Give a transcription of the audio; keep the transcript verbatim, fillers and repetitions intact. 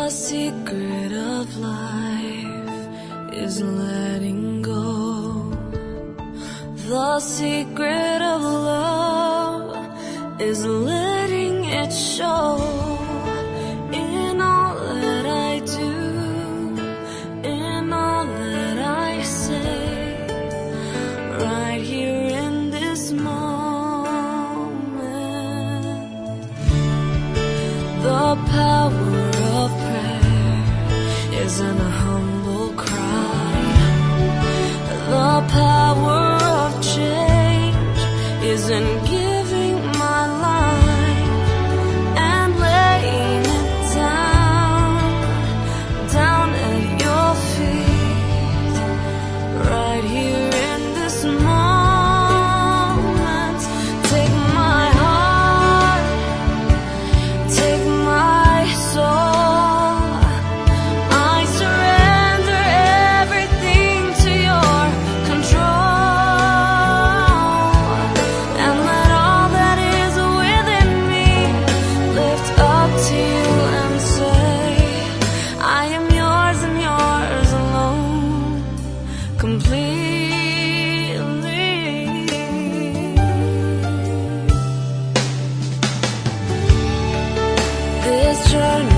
The secret of life is letting go. The secret of love is letting it show. In all that I do, in all that I say, right here in this moment. The power of prayer is in a humble cry. The power of change is in giving my life and laying it down, down at your feet, right here in this moment. Take my heart, take my soul. I surrender everything to your control, and let all that is within me lift up to you and say, I am yours and yours alone, completely. This journey